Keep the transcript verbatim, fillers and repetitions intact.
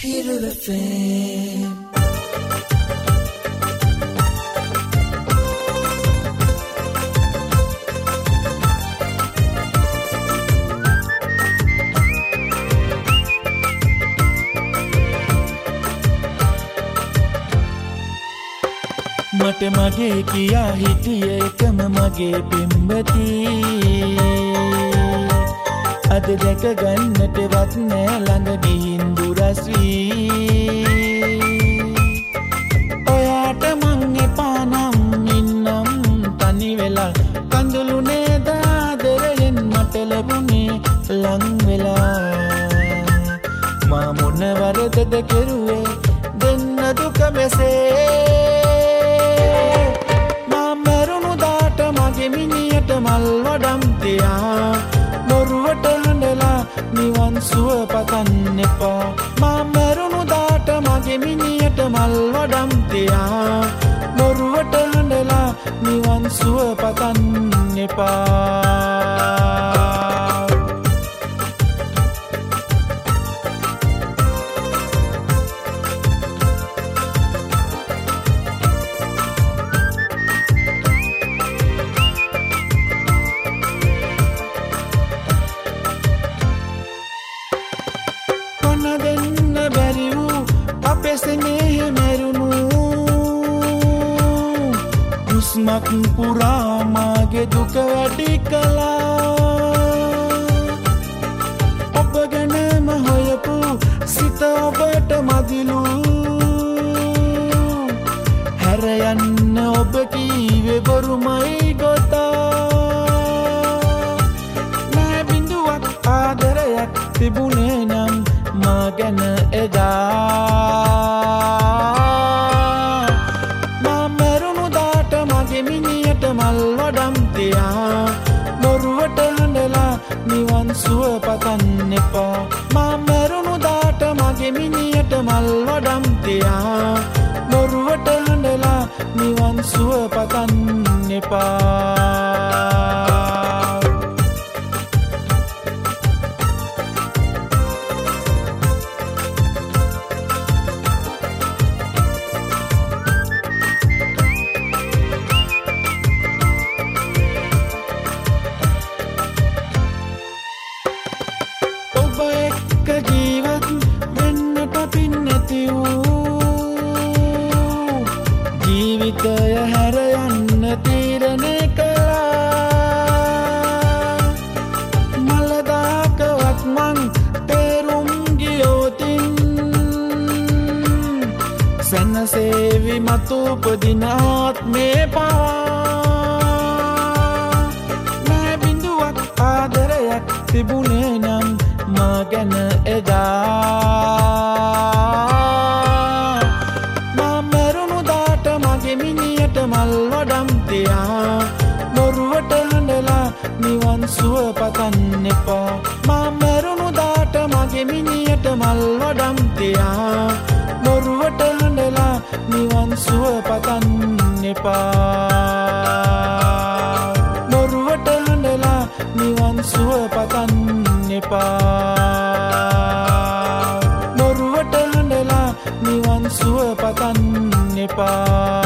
Hiru F M. මට මගේ කියා හිටියේ එකම මගේ පෙම්වති අද දැක ගන්නටවත් නෑ ළඟ ගිහින් දුරස් වී ඔයාට මං එපා නම් ඉන්නම් තනි වෙලා කඳුළු නේද ආදරයෙන් මට ලැබුණේ ලං වෙලා මා මොන වරදද කෙරුවේ දෙන්න දුක මෙසේ මිනියට මල් වඩම් තියා මොරුවට හඬලා නිවන් සුව පතන්න එපා මා මැරුණු දාට මගේ මිනියට මල් වඩම් තියා මොරුවට හඬලා නිවන් සුව පතන්න එපා මක් පුරා මාගේ දුක වැඩි කළා ඔබ ගැනම හොයපු සිත ඔබට මදිලු හැර යන්න ඔබ කීවේ බොරුමයි ගොතා නෑ බිඳුවක් ආදරයක් තිබුණේ නම් මා ගැන එදා මල් වඩම් තියා මොරුවට හඬලා නිවන් සුව පතන්න එපා මා මැරුණු දාට මගේ මිනියට මල් වඩම් තියා මොරුවට හඬලා නිවන් සුව පතන්න එපා ජීවිතය හැර යන්න තීරණය කළා මලදාකවත් මං තේරුම් ගියෝතින් සැනසේවි මතු උපදින ආත්මේ පවා නෑ බිඳුවක් ආදරයක් තිබුණේ නම් මා ගැන එදා මල් වඩම් තියා මොරුවට හඬලා නිවන් සුව පතන්න එපා මා මැරුණු දාට මගේ මිනියට මල් වඩම් තියා මොරුවට හඬලා නිවන් සුව පතන්න එපා මොරුවට හඬලා නිවන් සුව පතන්න එපා මොරුවට හඬලා නිවන් සුව පතන්න එපා